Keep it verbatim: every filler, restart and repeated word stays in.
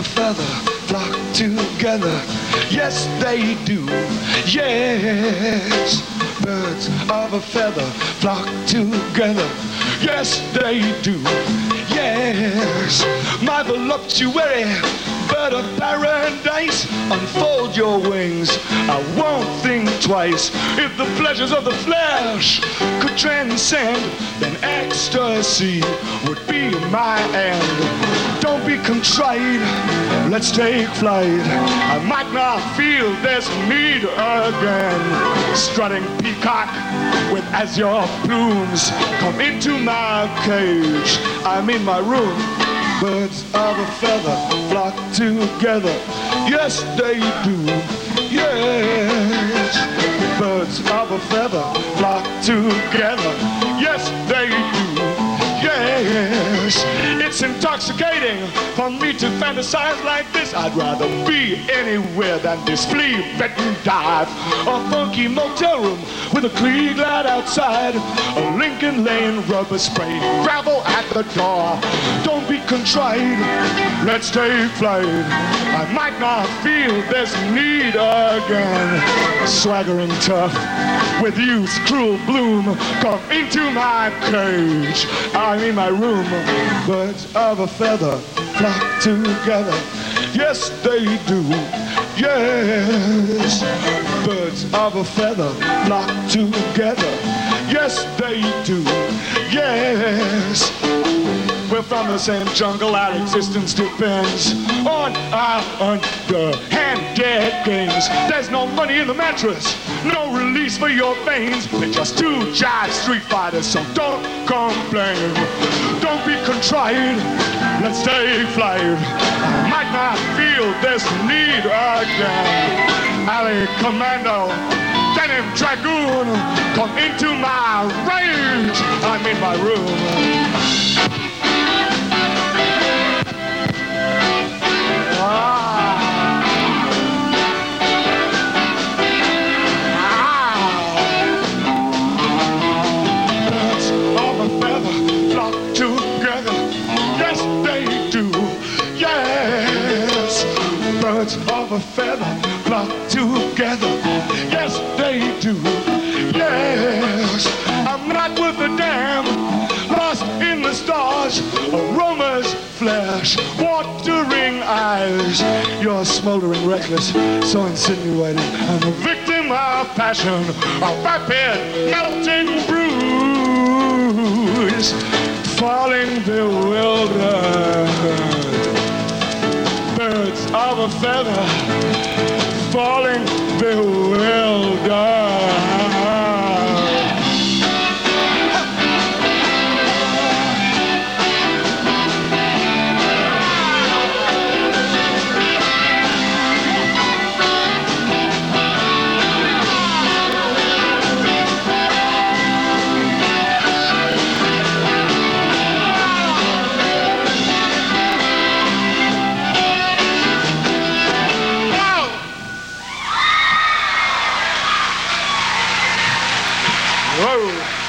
a feather flock together. Yes, they do. Yes. Birds of a feather flock together. Yes, they do. Yes. My voluptuary bird of paradise, unfold your wings. I won't think twice. If the pleasures of the flesh could transcend, then ecstasy would be my end. Don't be contrite, let's take flight. I might not feel this need again. Strutting peacock with azure plumes, come into my cage. I'm in my room. Birds of a feather flock together. Yes, they do. Yes. Birds of a feather flock together. Yes, they do. Yes. It's intoxicating for me to fantasize like this. I'd rather be anywhere than this flea-bitten dive. A funky motel room with a Klieg light outside. A Lincoln Lane rubber spray, gravel at the door. Don't be contrite, let's take flight. I might not feel this need again. Swaggering tough with youth's cruel bloom, come into my cage. I'm in my room. Birds of a feather flock together. Yes, they do. Yes. Birds of a feather flock together. Yes, they do. Yes. We're from the same jungle, our existence depends on our underhanded games. There's no money in the mattress, no release for your veins. We're just two jive street fighters, so don't complain. Don't be contrite, let's take flight. I might not feel this need again. Alley Commando, Denim Dragoon, come into my rage. I'm in my room. Birds of a feather flock together. Yes, they do. Yes, I'm not worth a damn. Lost in the stars, aromas, flesh, watering eyes. You're smoldering, reckless, so insinuating. I'm a victim of passion, a rapid, melting bruise, falling bewildered. Birds of a feather, falling bewildered. Whoa.